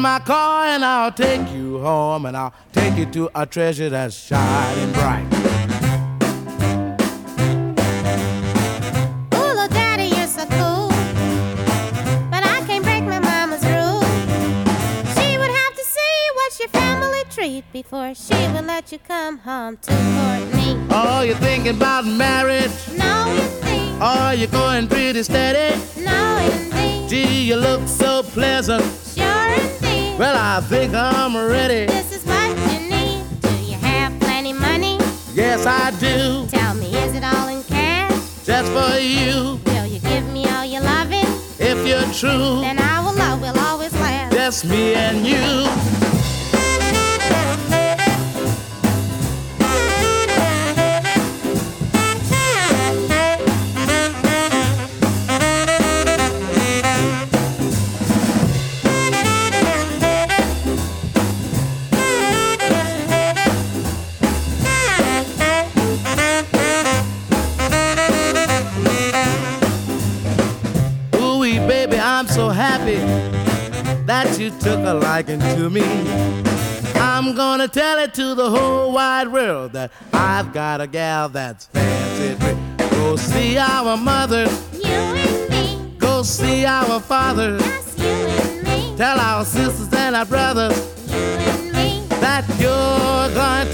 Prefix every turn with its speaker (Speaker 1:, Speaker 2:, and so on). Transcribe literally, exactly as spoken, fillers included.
Speaker 1: my car and I'll take you home, and I'll take you to a treasure that's shining bright.
Speaker 2: Ooh, little daddy, you're so cool, but I can't break my mama's rule. She would have to see what's your family treat before she would let you come home to Courtney.
Speaker 1: Oh, you're thinking about marriage?
Speaker 2: No, indeed.
Speaker 1: Oh, you're going pretty steady?
Speaker 2: No, indeed.
Speaker 1: Gee, you look so pleasant.
Speaker 2: Sure, indeed.
Speaker 1: Well, I think I'm ready.
Speaker 2: This is what you need. Do you have plenty money?
Speaker 1: Yes, I do.
Speaker 2: Tell me, is it all in cash?
Speaker 1: Just for you.
Speaker 2: Will you give me all your loving?
Speaker 1: If you're true,
Speaker 2: then our love will always last.
Speaker 1: just me and you. I'm so happy that you took a liking to me. I'm gonna tell it to the whole wide world that I've got a gal that's fancy free. Go see our mothers,
Speaker 2: you and me.
Speaker 1: Go see our fathers,
Speaker 2: yes, you and me.
Speaker 1: Tell our sisters and our brothers,
Speaker 2: you and me.
Speaker 1: that you're going